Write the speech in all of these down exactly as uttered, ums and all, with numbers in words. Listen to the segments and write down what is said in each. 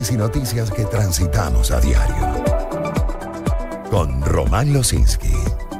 Y noticias que transitamos a diario. Con Román Losinski.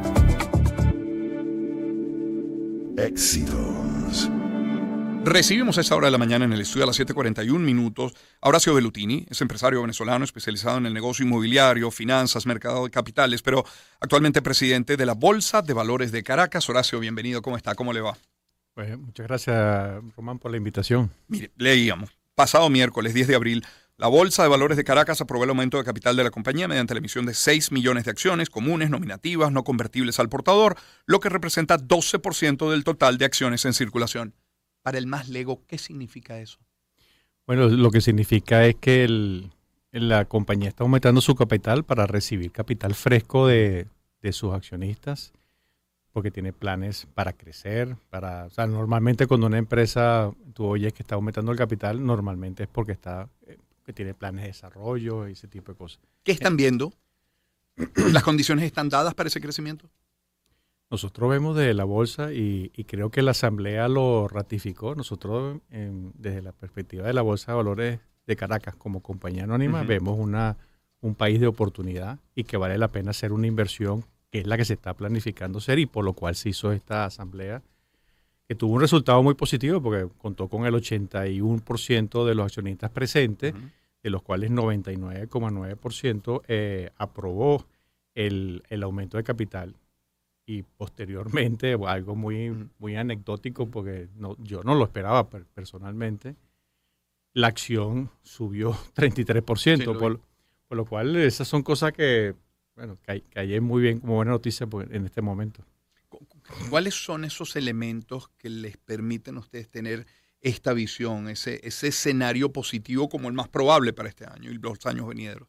Éxitos. Recibimos a esta hora de la mañana en el estudio a las siete cuarenta y un minutos a Horacio Bellutini. Es empresario venezolano especializado en el negocio inmobiliario, finanzas, mercado de capitales, pero actualmente presidente de la Bolsa de Valores de Caracas. Horacio, bienvenido. ¿Cómo está? ¿Cómo le va? Pues muchas gracias, Román, por la invitación. Mire, leíamos. Pasado miércoles diez de abril, la Bolsa de Valores de Caracas aprobó el aumento de capital de la compañía mediante la emisión de seis millones de acciones comunes, nominativas, no convertibles al portador, lo que representa doce por ciento del total de acciones en circulación. Para el más lego, ¿qué significa eso? Bueno, lo que significa es que el, la compañía está aumentando su capital para recibir capital fresco de, de sus accionistas, porque tiene planes para crecer. Para, o sea, normalmente cuando una empresa, tú oyes que está aumentando el capital, normalmente es porque está eh, que tiene planes de desarrollo y ese tipo de cosas. ¿Qué están viendo? ¿Las condiciones están dadas para ese crecimiento? Nosotros vemos desde la bolsa y, y creo que la asamblea lo ratificó. Nosotros, en, desde la perspectiva de la Bolsa de Valores de Caracas como compañía anónima, uh-huh. vemos una, un país de oportunidad y que vale la pena hacer una inversión que es la que se está planificando ser y por lo cual se hizo esta asamblea, que tuvo un resultado muy positivo porque contó con el ochenta y uno por ciento de los accionistas presentes, uh-huh. de los cuales noventa y nueve coma nueve por ciento eh, aprobó el, el aumento de capital. Y posteriormente, algo muy, muy anecdótico, porque no, yo no lo esperaba personalmente, la acción subió treinta y tres por ciento, sí, por, por lo cual esas son cosas que, bueno, que, que hay muy bien como buena noticia en este momento. ¿Cuáles son esos elementos que les permiten a ustedes tener esta visión, ese, ese escenario positivo como el más probable para este año y los años venideros?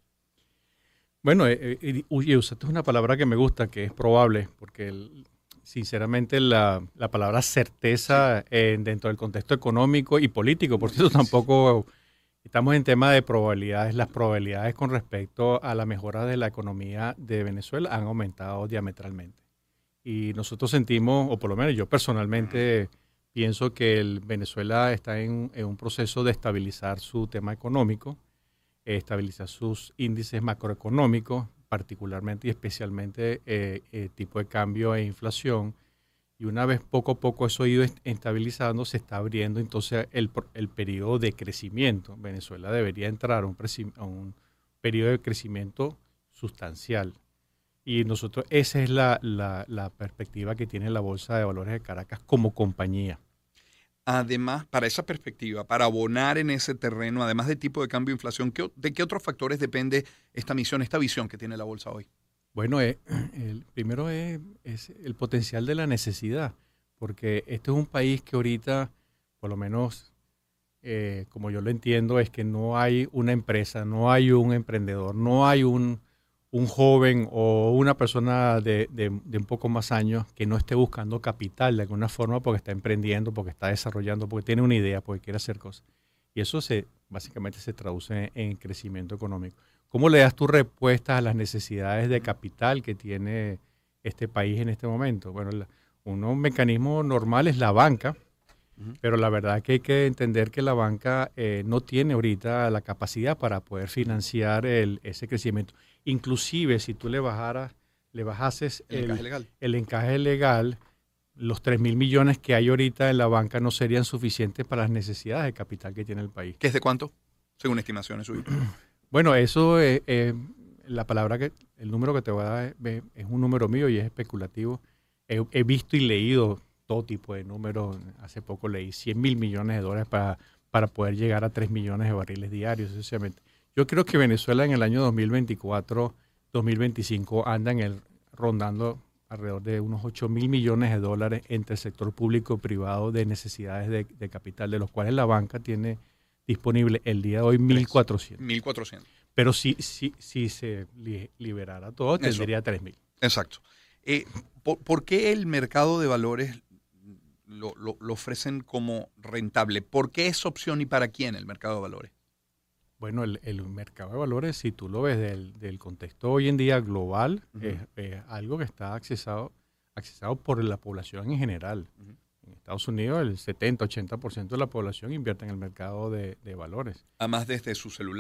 Bueno, eh, eh, y usaste una palabra que me gusta, que es probable, porque el, sinceramente la, la palabra certeza sí. eh, dentro del contexto económico y político, por cierto, tampoco estamos en tema de probabilidades. Las probabilidades con respecto a la mejora de la economía de Venezuela han aumentado diametralmente. Y nosotros sentimos, o por lo menos yo personalmente pienso que el Venezuela está en, en un proceso de estabilizar su tema económico, estabilizar sus índices macroeconómicos, particularmente y especialmente eh, eh, tipo de cambio e inflación. Y una vez poco a poco eso ha ido estabilizando, se está abriendo entonces el, el periodo de crecimiento. Venezuela debería entrar a un, a un periodo de crecimiento sustancial. Y nosotros, esa es la, la, la perspectiva que tiene la Bolsa de Valores de Caracas como compañía. Además, para esa perspectiva, para abonar en ese terreno, además de tipo de cambio e inflación, ¿qué, ¿de qué otros factores depende esta misión, esta visión que tiene la bolsa hoy? Bueno, eh, el primero es, es el potencial de la necesidad, porque este es un país que ahorita, por lo menos eh, como yo lo entiendo, es que no hay una empresa, no hay un emprendedor, no hay un, un joven o una persona de, de, de un poco más años que no esté buscando capital de alguna forma porque está emprendiendo, porque está desarrollando, porque tiene una idea, porque quiere hacer cosas. Y eso se básicamente se traduce en crecimiento económico. ¿Cómo le das tu respuesta a las necesidades de capital que tiene este país en este momento? Bueno, la, un mecanismo normal es la banca, uh-huh. pero la verdad es que hay que entender que la banca eh, no tiene ahorita la capacidad para poder financiar el, ese crecimiento. Inclusive si tú le bajaras, le bajases el, el, encaje legal. el encaje legal, los tres mil millones que hay ahorita en la banca no serían suficientes para las necesidades de capital que tiene el país. ¿Qué es de cuánto? Según estimaciones suyas. Bueno, eso es, eh, la palabra que, el número que te voy a dar es, es un número mío y es especulativo. He, he visto y leído todo tipo de números. Hace poco leí cien mil millones de dólares para, para poder llegar a tres millones de barriles diarios, sencillamente. Yo creo que Venezuela en el año dos mil veinticuatro, dos mil veinticinco anda en el, rondando alrededor de unos ocho mil millones de dólares entre el sector público y privado de necesidades de, de capital, de los cuales la banca tiene disponible el día de hoy mil cuatrocientos. mil cuatrocientos. Pero si, si, si se li, liberara todo, tendría tres mil. Exacto. Eh, ¿por, ¿Por qué el mercado de valores lo, lo, lo ofrecen como rentable? ¿Por qué es opción y para quién el mercado de valores? Bueno, el, el mercado de valores, si tú lo ves del, del contexto hoy en día global, uh-huh. es, es algo que está accesado, accesado por la población en general. Uh-huh. En Estados Unidos el setenta, ochenta por ciento de la población invierte en el mercado de, de valores. Además desde su celular.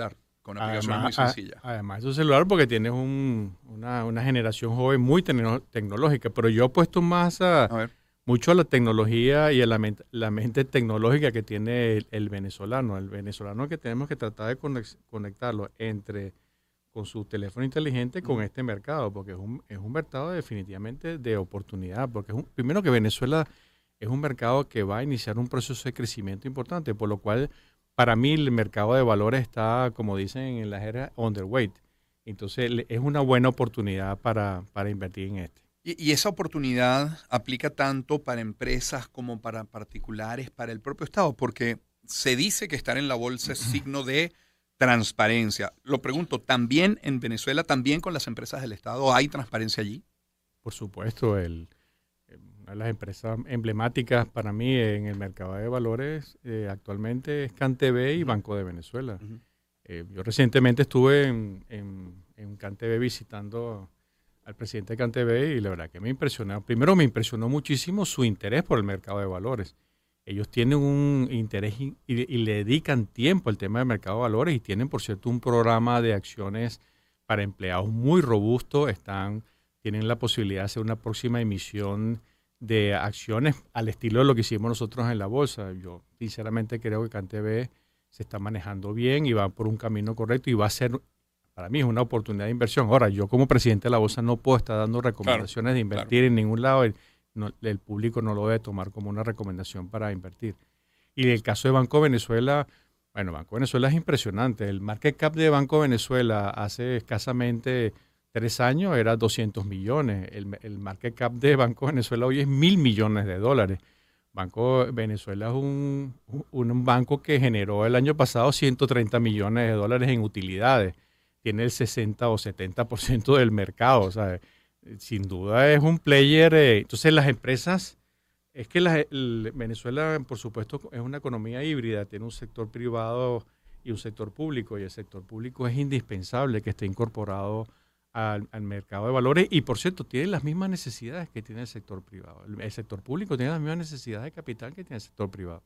con aplicaciones Además, muy a- sencillas. además es un celular porque tienes un- una, una generación joven muy tecno- tecnológica, pero yo apuesto más a, A ver, mucho a la tecnología y a la, mente, la mente tecnológica que tiene el, el venezolano. El venezolano que tenemos que tratar de conex- conectarlo entre con su teléfono inteligente con Ujú. este mercado, porque es un, es un mercado definitivamente de oportunidad, porque es un, primero que Venezuela es un mercado que va a iniciar un proceso de crecimiento importante, por lo cual para mí el mercado de valores está, como dicen en la jerga, underweight. Entonces le- es una buena oportunidad para, para invertir en este. Y, y esa oportunidad aplica tanto para empresas como para particulares, para el propio Estado, porque se dice que estar en la bolsa es signo de transparencia. Lo pregunto, ¿también en Venezuela, también con las empresas del Estado, hay transparencia allí? Por supuesto, el, eh, una de las empresas emblemáticas para mí en el mercado de valores eh, actualmente es CanTV y Ujú. Banco de Venezuela. Ujú. Eh, yo recientemente estuve en, en, en CanTV visitando al presidente de CanTV y la verdad que me impresionó. Primero me impresionó muchísimo su interés por el mercado de valores. Ellos tienen un interés y, y- y le dedican tiempo al tema del mercado de valores y tienen, por cierto, un programa de acciones para empleados muy robusto. Están, tienen la posibilidad de hacer una próxima emisión de acciones al estilo de lo que hicimos nosotros en la bolsa. Yo sinceramente creo que CanTV se está manejando bien y va por un camino correcto y va a ser, para mí es una oportunidad de inversión. Ahora, yo como presidente de la bolsa no puedo estar dando recomendaciones de invertir en ningún lado. El, no- el público no lo debe tomar como una recomendación para invertir. Y el caso de Banco Venezuela, bueno, Banco Venezuela es impresionante. El market cap de Banco Venezuela hace escasamente tres años era doscientos millones. El, el market cap de Banco Venezuela hoy es mil millones de dólares. Banco Venezuela es un, un, un banco que generó el año pasado ciento treinta millones de dólares en utilidades. Tiene el sesenta o setenta por ciento del mercado. O sea, sin duda es un player. Eh, entonces las empresas, es que la, el, Venezuela, por supuesto, es una economía híbrida, tiene un sector privado y un sector público, y el sector público es indispensable que esté incorporado al, al mercado de valores y, por cierto, tiene las mismas necesidades que tiene el sector privado. El, el sector público tiene las mismas necesidades de capital que tiene el sector privado.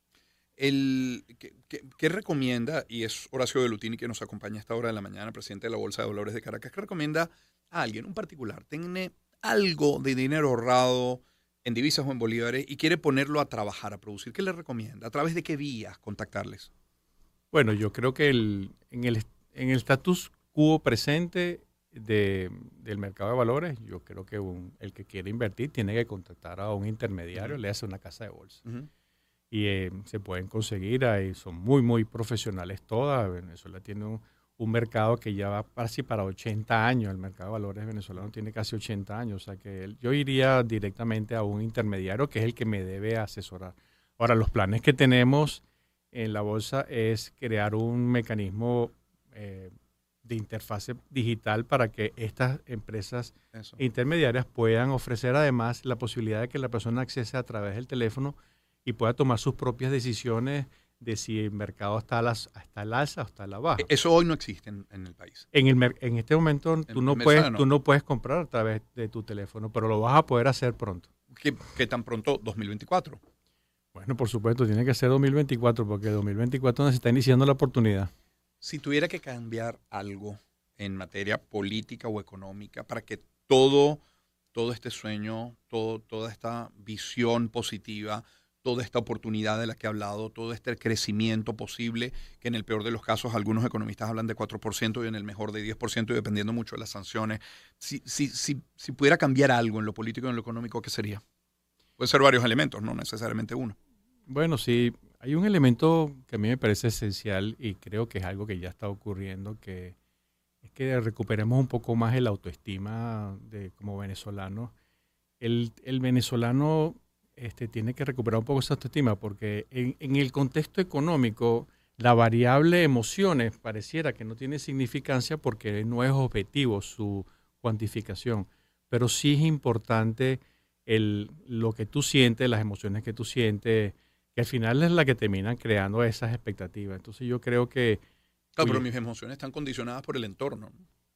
El, ¿qué, qué, qué recomienda? Y es Horacio Velutini que nos acompaña a esta hora de la mañana, presidente de la Bolsa de Valores de Caracas. ¿Qué recomienda a alguien, un particular? Tiene algo de dinero ahorrado en divisas o en bolívares y quiere ponerlo a trabajar, a producir. ¿Qué le recomienda? ¿A través de qué vías contactarles? Bueno, yo creo que el, en el en el status quo presente de, del mercado de valores, yo creo que un, el que quiere invertir tiene que contactar a un intermediario, Uh-huh. le hace una casa de bolsa. Uh-huh. Y eh, se pueden conseguir, ahí son muy, muy profesionales todas. Venezuela tiene un, un mercado que ya va casi para ochenta años, el mercado de valores venezolano tiene casi ochenta años, o sea que él, yo iría directamente a un intermediario que es el que me debe asesorar. Ahora, los planes que tenemos en la bolsa es crear un mecanismo eh, de interfase digital para que estas empresas Eso. intermediarias puedan ofrecer además la posibilidad de que la persona accese a través del teléfono y pueda tomar sus propias decisiones de si el mercado está a las, está al alza o está a la baja. Eso hoy no existe en, en el país. En, el, en este momento tú En- no, en puedes, Venezuela no. tú no puedes comprar a través de tu teléfono, pero lo vas a poder hacer pronto. ¿Qué, qué tan pronto? dos mil veinticuatro. Bueno, por supuesto, tiene que ser dos mil veinticuatro porque dos mil veinticuatro nos está iniciando la oportunidad. Si tuviera que cambiar algo en materia política o económica para que todo, todo este sueño, todo, toda esta visión positiva, toda esta oportunidad de la que he hablado, todo este crecimiento posible, que en el peor de los casos algunos economistas hablan de cuatro por ciento y en el mejor de diez por ciento y dependiendo mucho de las sanciones, si, si, si, si pudiera cambiar algo en lo político y en lo económico, ¿qué sería? Puede ser varios elementos, no necesariamente uno. Bueno, sí, hay un elemento que a mí me parece esencial y creo que es algo que ya está ocurriendo, que es que recuperemos un poco más el autoestima de como venezolanos. El, el venezolano este, tiene que recuperar un poco esa autoestima porque en, en el contexto económico la variable emociones pareciera que no tiene significancia porque no es objetivo su cuantificación, pero sí es importante el, lo que tú sientes, las emociones que tú sientes, que al final es la que terminan creando esas expectativas. Entonces yo creo que... Claro, pero oye, mis emociones están condicionadas por el entorno.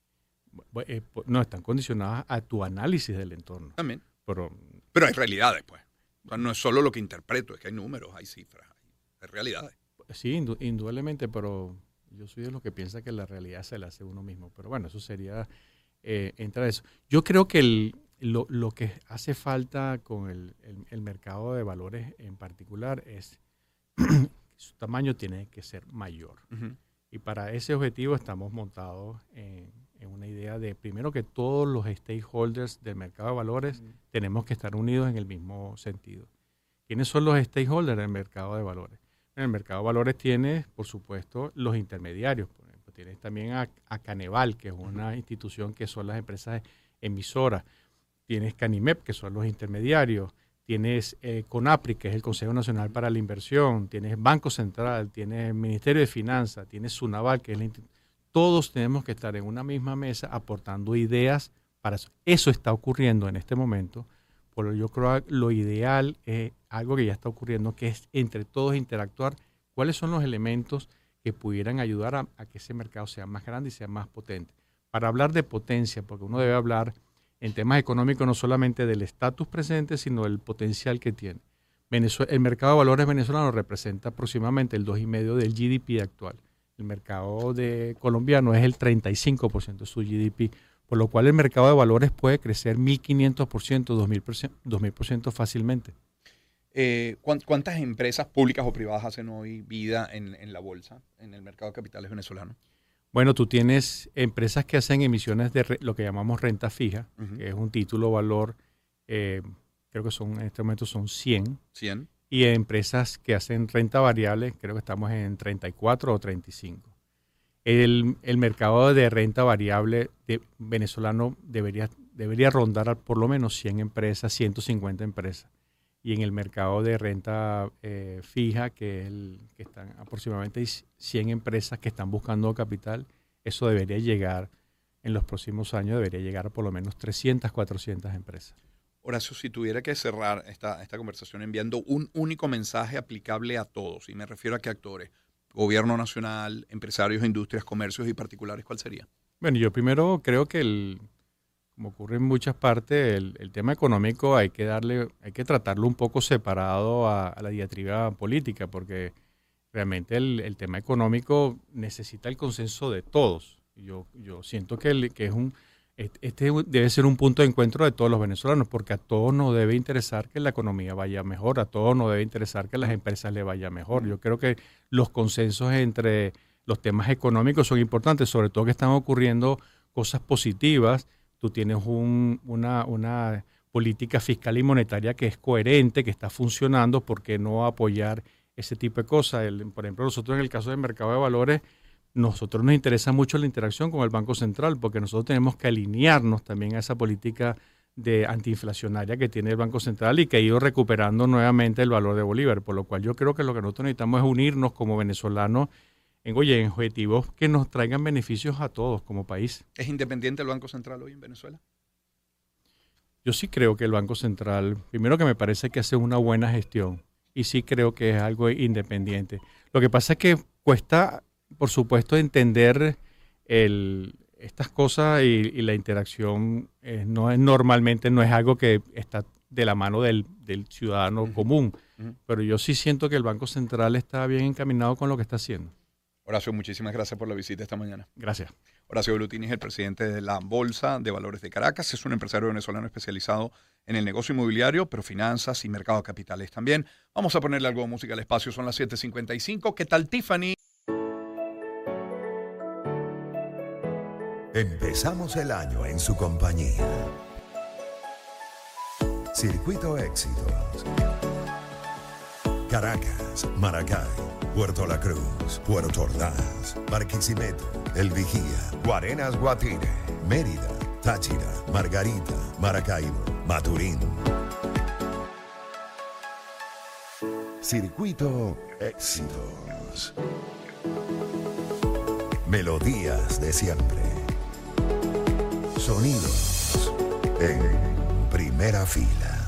bu- eh, po- no, están condicionadas a tu análisis del entorno. También. Pero Pero hay realidades, pues. O sea, no es solo lo que interpreto, es que hay números, hay cifras, hay, hay realidades. sí, indu- indudablemente, pero Yo soy de los que piensa que la realidad se la hace uno mismo. Pero bueno, eso sería, eh, entra eso. Yo creo que el, lo, lo que hace falta con el, el, el mercado de valores en particular es su tamaño tiene que ser mayor. Uh-huh. Y para ese objetivo estamos montados en, en una idea de, primero, que todos los stakeholders del mercado de valores uh-huh. tenemos que estar unidos en el mismo sentido. ¿Quiénes son los stakeholders del mercado de valores? En el mercado de valores tienes, por supuesto, los intermediarios. Por ejemplo, tienes también a, a Caneval, que es una uh-huh. institución que son las empresas emisoras. Tienes Canimep, que son los intermediarios. Tienes eh, CONAPRI, que es el Consejo Nacional para la Inversión. Tienes Banco Central, tienes el Ministerio de Finanzas, tienes SUNAVAL, que es la institución. Todos tenemos que estar en una misma mesa aportando ideas para eso. Eso está ocurriendo en este momento. Pero yo creo que lo ideal es algo que ya está ocurriendo, que es entre todos interactuar. ¿Cuáles son los elementos que pudieran ayudar a, a que ese mercado sea más grande y sea más potente? Para hablar de potencia, porque uno debe hablar en temas económicos no solamente del estatus presente, sino del potencial que tiene. Venezuela, el mercado de valores venezolano representa aproximadamente el dos coma cinco por ciento del G D P actual. El mercado de colombiano es el treinta y cinco por ciento de su G D P, por lo cual el mercado de valores puede crecer mil quinientos por ciento, dos mil por ciento fácilmente. Eh, ¿Cuántas empresas públicas o privadas hacen hoy vida en, en la bolsa, en el mercado de capitales venezolano? Bueno, tú tienes empresas que hacen emisiones de re, lo que llamamos renta fija, uh-huh. que es un título valor, eh, creo que son en este momento son cien. cien. Y empresas que hacen renta variable, creo que estamos en treinta y cuatro o treinta y cinco. El, el mercado de renta variable de venezolano debería, debería rondar por lo menos cien empresas, ciento cincuenta empresas. Y en el mercado de renta eh, fija, que, el, que están aproximadamente cien empresas que están buscando capital, eso debería llegar, en los próximos años, debería llegar a por lo menos trescientas, cuatrocientas empresas. Horacio, si tuviera que cerrar esta, esta conversación enviando un único mensaje aplicable a todos, y me refiero a qué actores, gobierno nacional, empresarios, industrias, comercios y particulares, ¿cuál sería? Bueno, yo primero creo que el... como ocurre en muchas partes, el, el tema económico hay que darle, hay que tratarlo un poco separado a, a la diatriba política, porque realmente el, el tema económico necesita el consenso de todos. Yo, yo siento que, el, que es un, este debe ser un punto de encuentro de todos los venezolanos, porque a todos nos debe interesar que la economía vaya mejor, a todos nos debe interesar que las empresas le vaya mejor. Yo creo que los consensos entre los temas económicos son importantes, sobre todo que están ocurriendo cosas positivas. Tú tienes un, una, una política fiscal y monetaria que es coherente, que está funcionando. ¿Por qué no apoyar ese tipo de cosas? El, por ejemplo, nosotros en el caso del mercado de valores, nosotros nos interesa mucho la interacción con el Banco Central, porque nosotros tenemos que alinearnos también a esa política de antiinflacionaria que tiene el Banco Central y que ha ido recuperando nuevamente el valor de Bolívar. Por lo cual yo creo que lo que nosotros necesitamos es unirnos como venezolanos en, oye, en objetivos que nos traigan beneficios a todos como país. ¿Es independiente el Banco Central hoy en Venezuela? Yo sí creo que el Banco Central, primero que me parece que hace una buena gestión y sí creo que es algo independiente. Lo que pasa es que cuesta, por supuesto, entender el, estas cosas y, y la interacción eh, no es normalmente no es algo que está de la mano del, del ciudadano uh-huh. común, uh-huh. pero yo sí siento que el Banco Central está bien encaminado con lo que está haciendo. Horacio, muchísimas gracias por la visita esta mañana. Gracias. Horacio Velutini es el presidente de la Bolsa de Valores de Caracas. Es un empresario venezolano especializado en el negocio inmobiliario, pero finanzas y mercado de capitales también. Vamos a ponerle algo de música al espacio. Son las siete cincuenta y cinco. ¿Qué tal, Tiffany? Empezamos el año en su compañía. Circuito Éxitos. Caracas, Maracay, Puerto La Cruz, Puerto Ordaz, Barquisimeto, El Vigía, Guarenas, Guatire, Mérida, Táchira, Margarita, Maracaibo, Maturín. Circuito Éxitos. Melodías de siempre. Sonidos en primera fila.